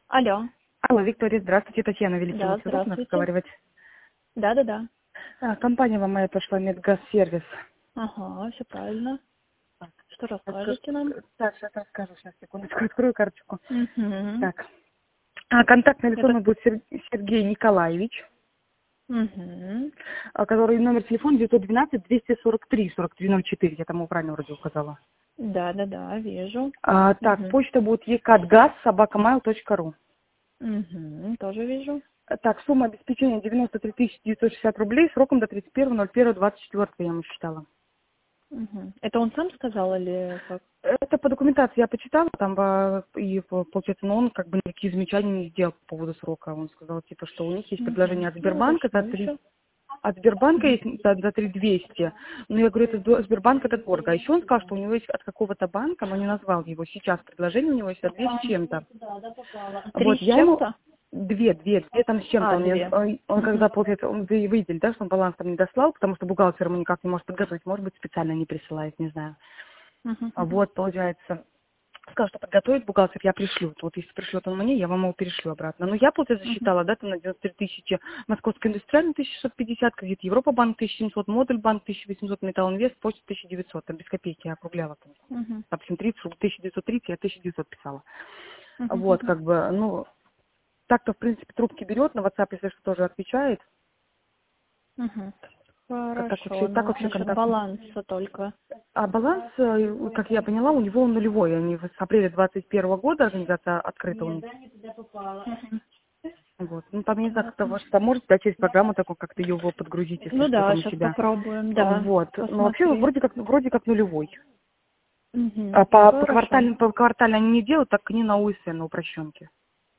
Алло. Алло, Виктория, здравствуйте. Татьяна Да, Величева. Удобно здравствуйте. разговаривать? Да. Компания вам моя пошла, Медгазсервис. Ага, все правильно. Так, Что расскажете нам? сейчас расскажу, сейчас, секундочку, открою карточку. Угу. Так, контактный Это... телефон будет Сергей Николаевич, Угу. который номер телефона 912-243-4304, я тому правильно вроде указала. Да, вижу. Так, Угу. почта будет ekatgaz@mail.ru. Угу. Тоже вижу. Так, сумма обеспечения 93 960 рублей, сроком до 31.01.24 я ему считала. Угу. Это он сам сказал или как? Это по документации я почитала, там, получается, но он как бы никаких замечаний не сделал по поводу срока. Он сказал, типа, что у них есть Угу. предложение от Ну, Сбербанка уточню еще. от Сбербанка есть за 3200. Но я говорю, Сбербанк это дорого. А еще он сказал, что у него есть от какого-то банка, но не назвал его сейчас, предложение у него есть от 2 с чем-то. 3 Вот, с я ему чем-то? две там с чем-то. Две. Он Угу. когда, получается, он вы видели, да, что он баланс там не дослал, потому что бухгалтер ему никак не может подготовить, может быть, специально не присылает, не знаю. Угу. Вот, получается, сказал, что подготовить бухгалтер, я пришлю. Вот если пришлет он мне, я вам его перешлю обратно. Но я, получается, Угу. засчитала, да, там на 93 тысячи, Московский индустриальный 1650, кредит Европа-банк 1700, Модуль банк 1800, Металл Инвест, почта 1900, там без копейки я округляла. Там, Угу. допустим, 30, 1930, я 1900 писала. Вот, Угу. как бы, ну, так-то, в принципе, трубки берет, на WhatsApp, если что, тоже отвечает. Угу. И Хорошо, так ну, вообще насчет контакт. баланса только. А баланс, как я поняла, у него нулевой. Они с апреля 2021 года организация открыта у них. Мгм. Вот. Ну, там, я не знаю, как-то ваш поможет, да, через программу такую, как-то его подгрузить, если Ну что, да, там у сейчас себя. попробуем, да, Вот. Но вообще посмотреть. вроде как нулевой. Угу. А Хорошо. по квартально они не делают, так они на УСН, на упрощенке.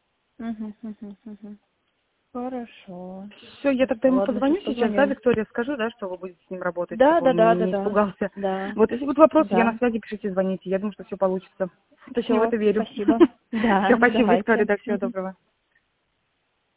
Угу. Хорошо. Все, я тогда ему Ладно, сейчас позвоню сейчас, да, позвоню. Виктория, скажу, да, что вы будете с ним работать, Да, чтобы да, он да, да, не да. испугался. Да, Вот, если будут вопросы, я на да. связи, пишите, звоните. Я думаю, что все получится. Точнее, в Все, это верю. спасибо. Все, Да, спасибо, Виктория, давайте. да, всего Мгм. доброго.